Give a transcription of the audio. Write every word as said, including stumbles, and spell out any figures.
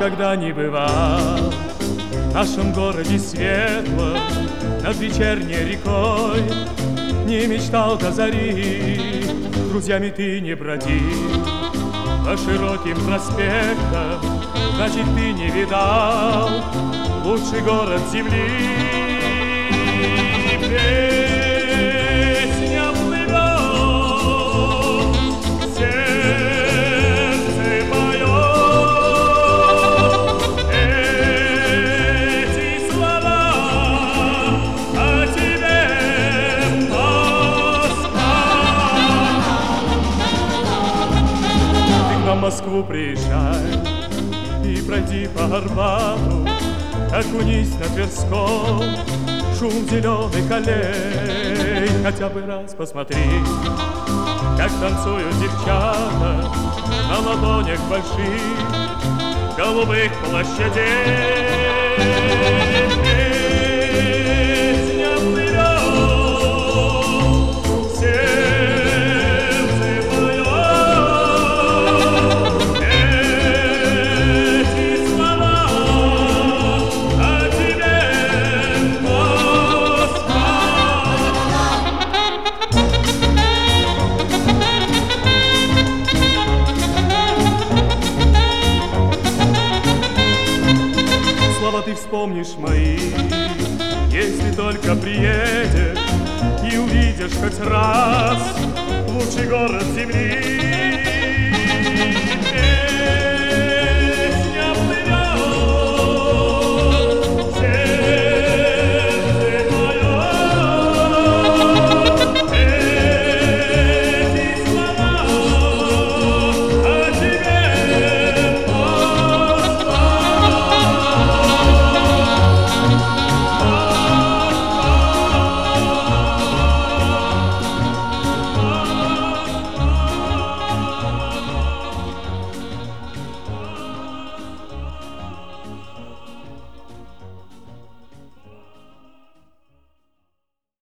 никогда не бывал в нашем городе светлом, над вечерней рекой. Не мечтал до зари, с друзьями ты не бродил по широким проспектам, значит, ты не видал лучший город земли. Песня плывет, сердце поет эти слова о тебе, Москва. Ты на Москву приезжай и пройди по Арбату, окунись на Тверском, шум зеленых аллей. Хотя бы раз посмотри, как танцуют девчата на ладонях больших голубых площадей. Песня плывет, сердце поет эти слова о тебе, Москва. Слова ты вспомнишь мои, если только приедешь и увидишь хоть раз лучший город земли.